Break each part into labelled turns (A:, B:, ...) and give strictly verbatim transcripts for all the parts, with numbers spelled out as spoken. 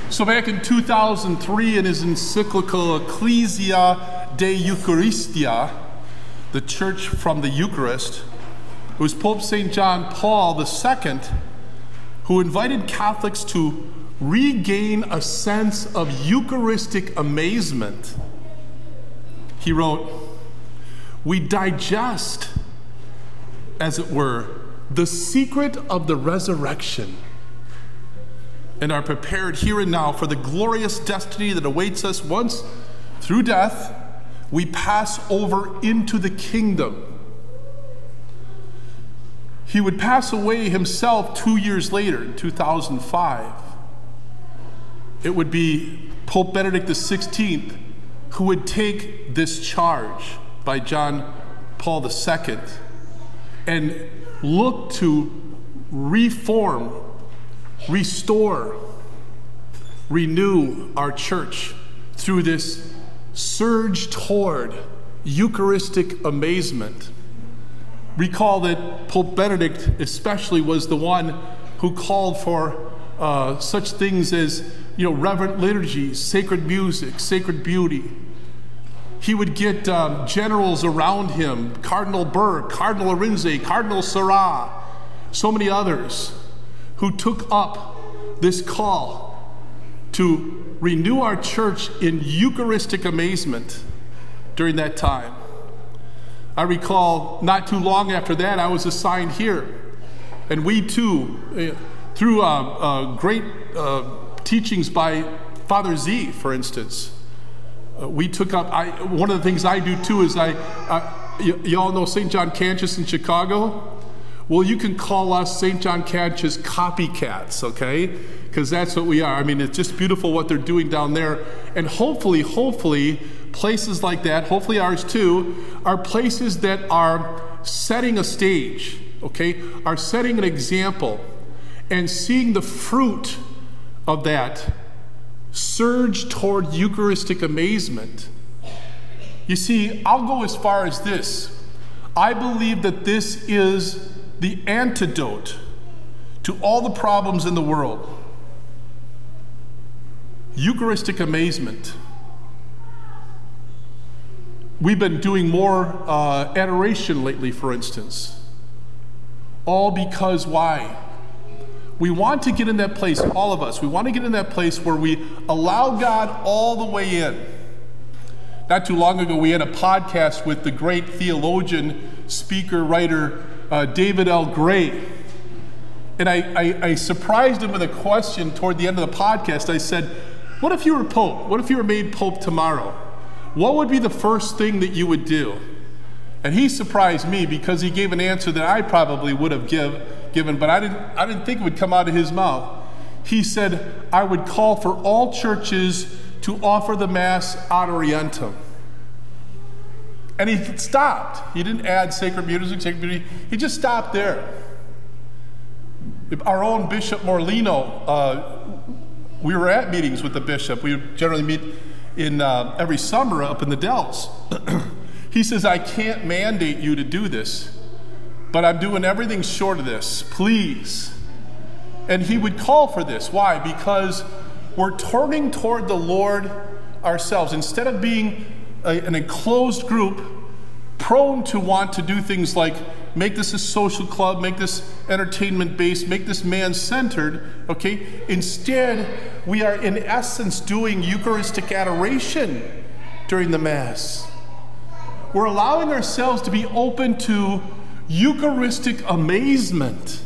A: So back in two thousand three, in his encyclical Ecclesia de Eucharistia, the Church from the Eucharist, it was Pope Saint John Paul the Second who invited Catholics to regain a sense of Eucharistic amazement. He wrote, "We digest, as it were, the secret of the resurrection, and are prepared here and now for the glorious destiny that awaits us once, through death, we pass over into the kingdom." He would pass away himself two years later, in two thousand five. It would be Pope Benedict the sixteenth who would take this charge by John Paul the Second and look to reform, restore, renew our church through this surge toward Eucharistic amazement. Recall that Pope Benedict especially was the one who called for uh, such things as, you know, reverent liturgies, sacred music, sacred beauty. He would get um, generals around him, Cardinal Burke, Cardinal Arinze, Cardinal Sarah, so many others, who took up this call to renew our church in Eucharistic amazement during that time. I recall not too long after that, I was assigned here. And we too, through uh, uh, great uh, teachings by Father Z, for instance, uh, we took up, I, one of the things I do too is I, uh, y- y'all know Saint John Cantius in Chicago? Well, you can call us Saint John Cantius copycats, okay? Because that's what we are. I mean, it's just beautiful what they're doing down there. And hopefully, hopefully, places like that, hopefully ours too, are places that are setting a stage, okay? Are setting an example and seeing the fruit of that surge toward Eucharistic amazement. You see, I'll go as far as this. I believe that this is the antidote to all the problems in the world. Eucharistic amazement. We've been doing more uh, adoration lately, for instance. All because why? We want to get in that place, all of us, we want to get in that place where we allow God all the way in. Not too long ago, we had a podcast with the great theologian, speaker, writer, uh, David L. Gray. And I, I, I surprised him with a question toward the end of the podcast. I said, what if you were Pope? What if you were made Pope tomorrow? What would be the first thing that you would do? And he surprised me because he gave an answer that I probably would have give, given, but I didn't, I didn't think it would come out of his mouth. He said, I would call for all churches to offer the Mass ad orientem. And he stopped. He didn't add sacred music, sacred beauty. He just stopped there. Our own Bishop Morlino, uh, we were at meetings with the bishop. We generally meet in uh, every summer up in the Dells. He says, I can't mandate you to do this, but I'm doing everything short of this, please. And he would call for this. Why? Because we're turning toward the Lord ourselves. Instead of being a, an enclosed group prone to want to do things like make this a social club, make this entertainment-based, make this man-centered, okay? Instead, we are in essence doing Eucharistic adoration during the Mass. We're allowing ourselves to be open to Eucharistic amazement,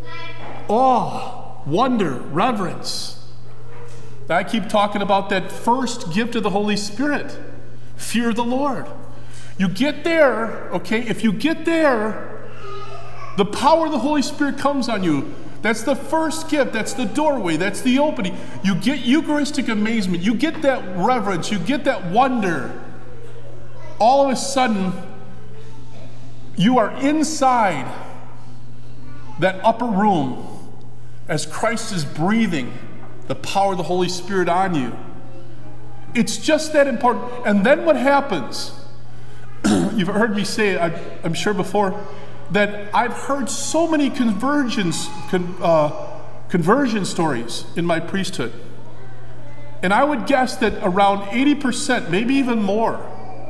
A: awe, wonder, reverence. I keep talking about that first gift of the Holy Spirit, fear of the Lord. You get there, okay, if you get there, the power of the Holy Spirit comes on you. That's the first gift, that's the doorway, that's the opening. You get Eucharistic amazement, you get that reverence, you get that wonder. All of a sudden, you are inside that upper room as Christ is breathing the power of the Holy Spirit on you. It's just that important. And then what happens? You've heard me say, I, I'm sure before, that I've heard so many conversions, con, uh, conversion stories in my priesthood. And I would guess that around eighty percent, maybe even more,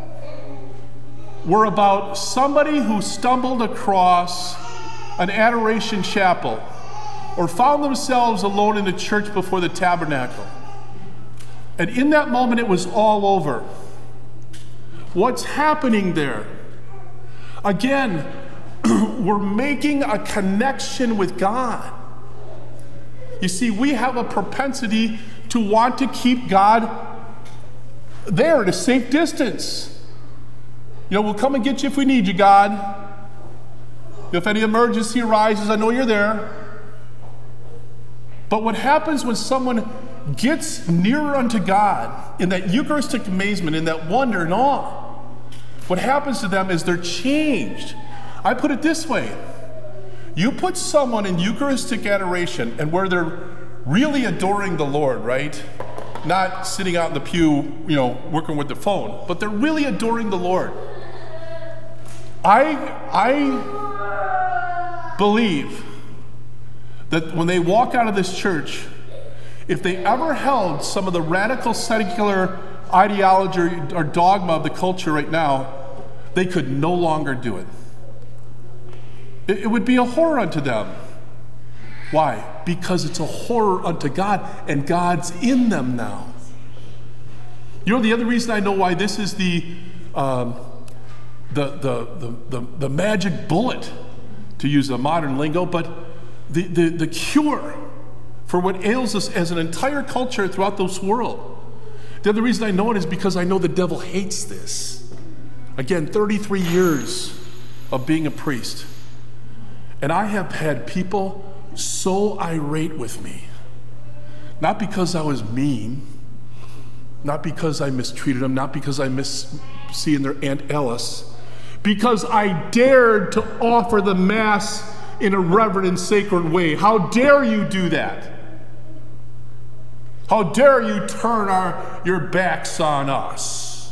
A: were about somebody who stumbled across an adoration chapel or found themselves alone in the church before the tabernacle. And in that moment, it was all over. What's happening there? Again, we're making a connection with God. You see, we have a propensity to want to keep God there at a safe distance. You know, we'll come and get you if we need you, God. If any emergency arises, I know you're there. But what happens when someone gets nearer unto God in that Eucharistic amazement, in that wonder and awe, what happens to them is they're changed. I put it this way. You put someone in Eucharistic adoration and where they're really adoring the Lord, right? Not sitting out in the pew, you know, working with the phone, but they're really adoring the Lord. I, I believe that when they walk out of this church, if they ever held some of the radical secular ideology or dogma of the culture right now, they could no longer do it. It, it would be a horror unto them. Why? Because it's a horror unto God, and God's in them now. You know, the other reason I know why this is the um, the, the, the, the, the magic bullet, to use a modern lingo, but the, the, the cure for what ails us as an entire culture throughout this world. The other reason I know it is because I know the devil hates this. Again, thirty-three years of being a priest. And I have had people so irate with me. Not because I was mean, not because I mistreated them, not because I miss seeing their Aunt Alice, because I dared to offer the Mass in a reverent and sacred way. How dare you do that? How dare you turn our, your backs on us?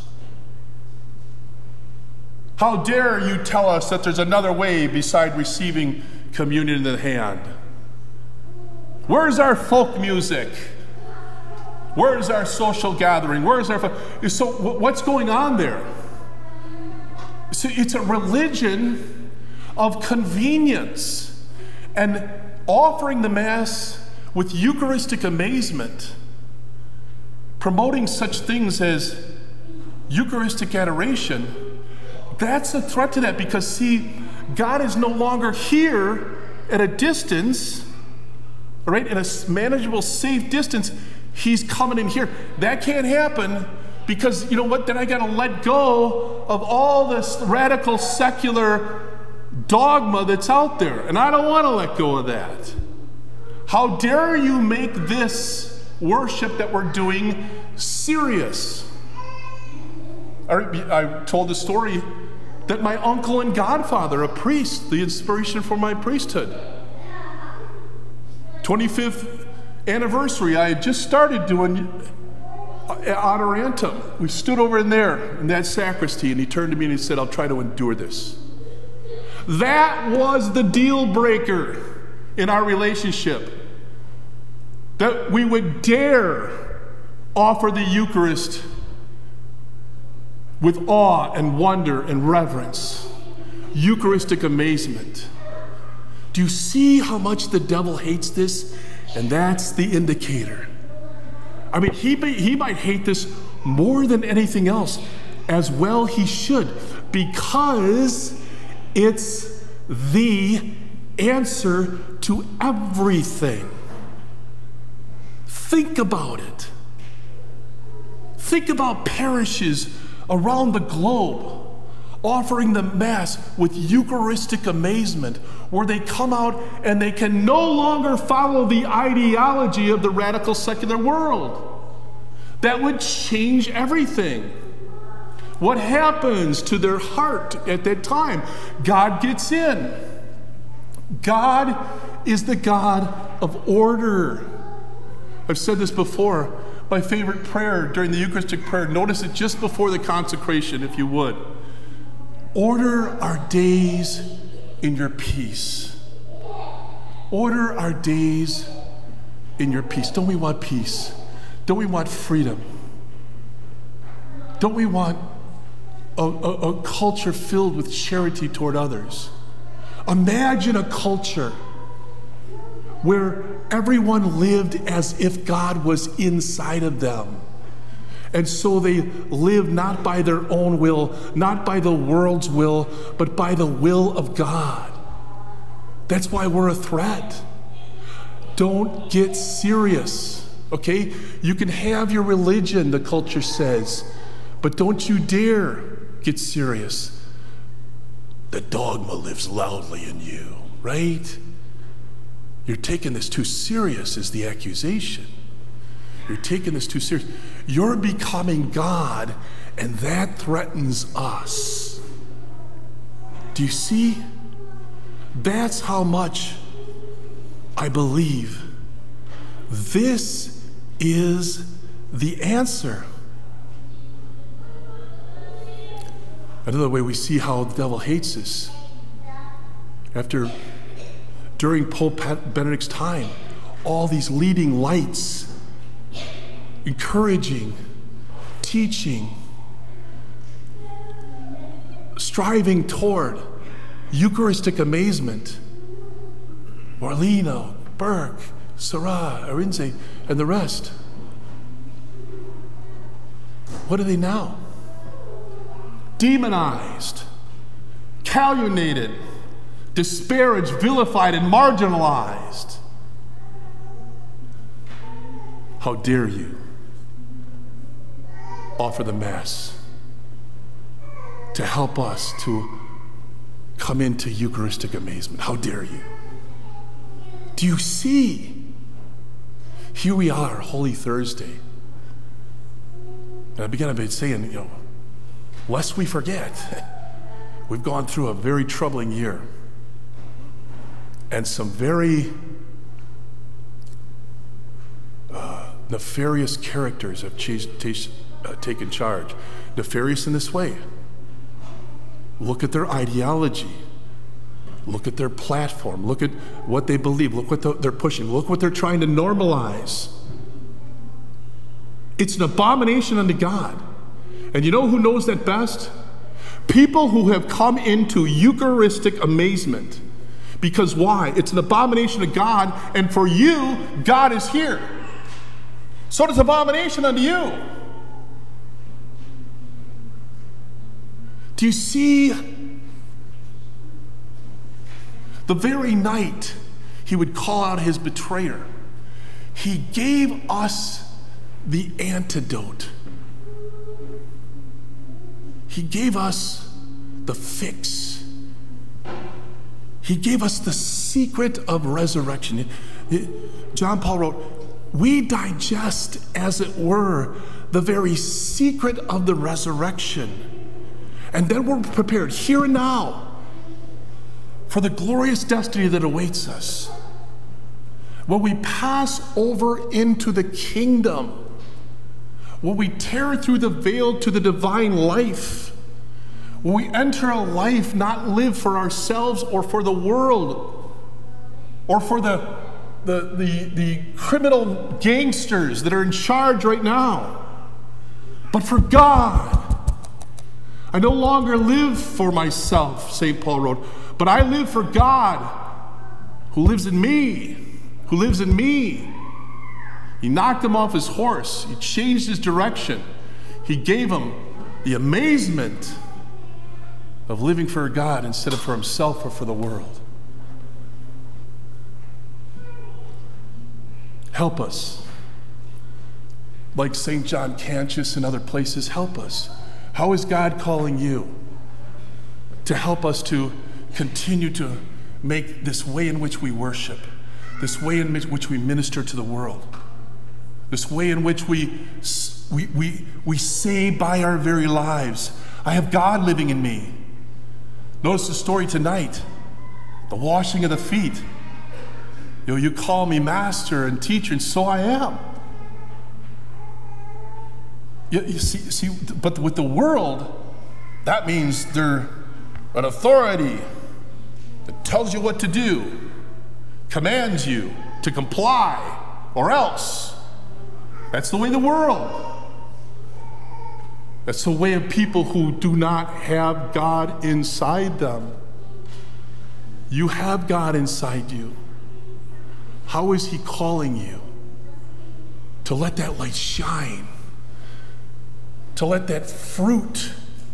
A: How dare you tell us that there's another way beside receiving communion in the hand? Where's our folk music? Where's our social gathering? Where's our... Fo- so what's going on there? So it's a religion of convenience. And offering the Mass with Eucharistic amazement, promoting such things as Eucharistic adoration, that's a threat to that, because see, God is no longer here at a distance, all right, at a manageable, safe distance. He's coming in here. That can't happen because, you know what, then I got to let go of all this radical secular dogma that's out there, and I don't want to let go of that. How dare you make this worship that we're doing serious? I, I told the story that my uncle and godfather, a priest, the inspiration for my priesthood, twenty-fifth anniversary, I had just started doing Adorantum. We stood over in there in that sacristy, and he turned to me and he said, "I'll try to endure this." That was the deal breaker in our relationship. That we would dare offer the Eucharist with awe and wonder and reverence. Eucharistic amazement. Do you see how much the devil hates this? And that's the indicator. I mean, he, he might hate this more than anything else. As well he should, because it's the answer to everything. Think about it. Think about parishes around the globe offering the Mass with Eucharistic amazement, where they come out and they can no longer follow the ideology of the radical secular world. That would change everything. What happens to their heart at that time? God gets in. God is the God of order. I've said this before. My favorite prayer during the Eucharistic prayer, notice it just before the consecration, if you would. Order our days in your peace. Order our days in your peace. Don't we want peace? Don't we want freedom? Don't we want a, a, a culture filled with charity toward others? Imagine a culture where everyone lived as if God was inside of them. And so they lived not by their own will, not by the world's will, but by the will of God. That's why we're a threat. Don't get serious, okay? You can have your religion, the culture says, but don't you dare get serious. The dogma lives loudly in you, right? You're taking this too serious is the accusation. You're taking this too serious. You're becoming God, and that threatens us. Do you see? That's how much I believe this is the answer. Another way we see how the devil hates us. After, during Pope Benedict's time, all these leading lights, encouraging, teaching, striving toward Eucharistic amazement. Morlino, Burke, Sarah, Arinze, and the rest. What are they now? Demonized, calumniated, disparaged, vilified, and marginalized. How dare you offer the Mass to help us to come into Eucharistic amazement? How dare you? Do you see? Here we are, Holy Thursday. And I began by saying, you know, lest we forget, we've gone through a very troubling year. And some very uh, nefarious characters have chased, chased, uh, taken charge. Nefarious in this way. Look at their ideology. Look at their platform. Look at what they believe. Look what the, they're pushing. Look what they're trying to normalize. It's an abomination unto God. And you know who knows that best? People who have come into Eucharistic amazement. Because why? It's an abomination to God, and for you, God is here. So it's an abomination unto you. Do you see? The very night he would call out his betrayer, he gave us the antidote. He gave us the fix. He gave us the secret of resurrection. John Paul wrote, we digest, as it were, the very secret of the resurrection. And then we're prepared here and now for the glorious destiny that awaits us. When we pass over into the kingdom, when we tear through the veil to the divine life, when we enter a life not lived for ourselves or for the world or for the, the, the, the criminal gangsters that are in charge right now, but for God. I no longer live for myself, Saint Paul wrote, but I live for God who lives in me, who lives in me. He knocked him off his horse. He changed his direction. He gave him the amazement of living for God instead of for himself or for the world. Help us. Like Saint John Cantius and other places, help us. How is God calling you to help us to continue to make this way in which we worship, this way in which we minister to the world, this way in which we, we, we, we say by our very lives, I have God living in me. Notice the story tonight, the washing of the feet. You know, you call me master and teacher, and so I am. You, you see, see, but with the world, that means they're an authority that tells you what to do, commands you to comply, or else. That's the way of the world. That's the way of people who do not have God inside them. You have God inside you. How is he calling you? To let that light shine. To let that fruit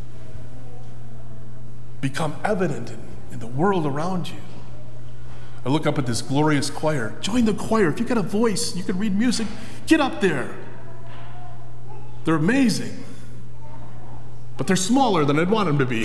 A: become evident in, in the world around you. I look up at this glorious choir. Join the choir. If you got a voice, you can read music, get up there. They're amazing. But they're smaller than I'd want them to be.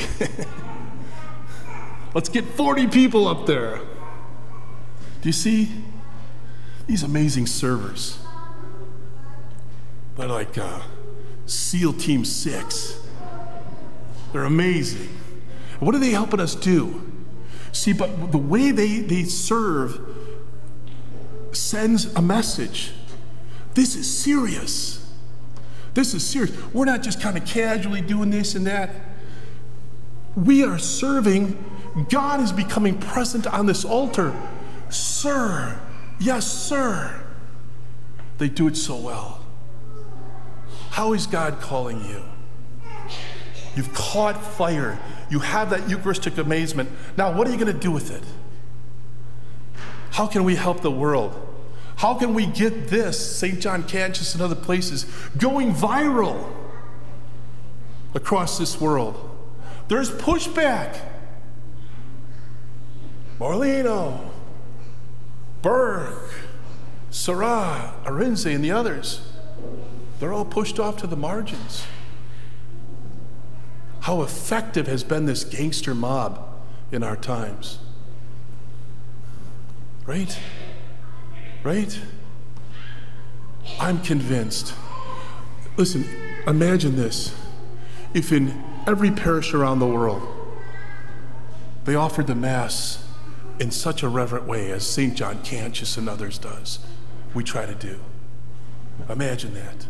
A: Let's get forty people up there. Do you see? These amazing servers. They're like uh, SEAL Team six. They're amazing. What are they helping us do? See, but the way they, they serve sends a message. This is serious. This is serious. We're not just kind of casually doing this and that. We are serving. God is becoming present on this altar. Sir, yes, sir. They do it so well. How is God calling you? You've caught fire. You have that Eucharistic amazement. Now, what are you going to do with it? How can we help the world? How can we get this, Saint John Cantius and other places, going viral across this world? There's pushback. Morlino, Burke, Sarah, Arinze, and the others, they're all pushed off to the margins. How effective has been this gangster mob in our times? Right? Right? I'm convinced. Listen, imagine this. If in every parish around the world, they offered the Mass in such a reverent way as Saint John Cantius and others does, we try to do. Imagine that.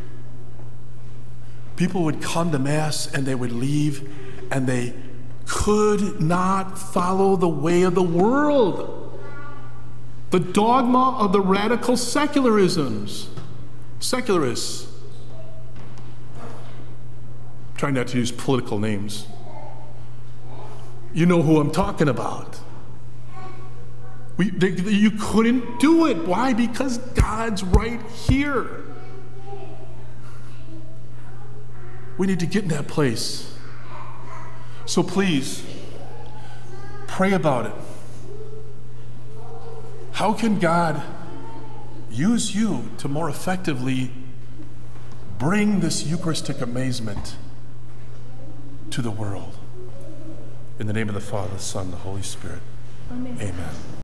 A: People would come to Mass and they would leave and they could not follow the way of the world. The dogma of the radical secularisms. Secularists. I'm trying not to use political names. You know who I'm talking about. We, they, you couldn't do it. Why? Because God's right here. We need to get in that place. So please, pray about it. How can God use you to more effectively bring this Eucharistic amazement to the world? In the name of the Father, the Son, the Holy Spirit. Amen. Amen.